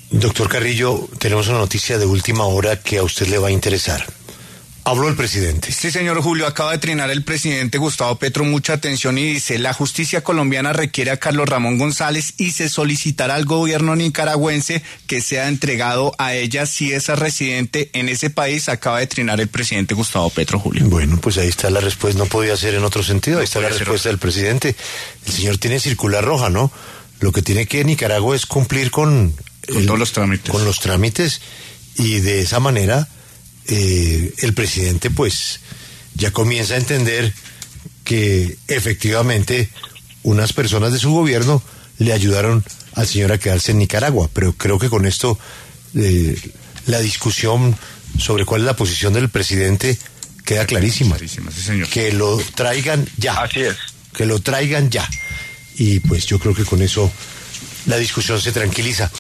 Doctor Carrillo, tenemos una noticia de última hora que a usted le va a interesar. Habló el presidente. Sí, señor Julio, acaba de trinar el presidente Gustavo Petro, mucha atención, y dice: la justicia colombiana requiere a Carlos Ramón González y se solicitará al gobierno nicaragüense que sea entregado a ella si es residente en ese país. Acaba de trinar el presidente Gustavo Petro, Julio. Bueno, pues ahí está la respuesta, no podía ser en otro sentido, ahí está la respuesta del presidente. El señor tiene circular roja, ¿no? Lo que tiene que Nicaragua es cumplir con todos los trámites. Con los trámites, y de esa manera el presidente pues ya comienza a entender que efectivamente unas personas de su gobierno le ayudaron al señor a quedarse en Nicaragua, pero creo que con esto la discusión sobre cuál es la posición del presidente queda clarísima. Clarísima, sí, señor. Que lo traigan ya. Así es. Que lo traigan ya. Y pues yo creo que con eso la discusión se tranquiliza.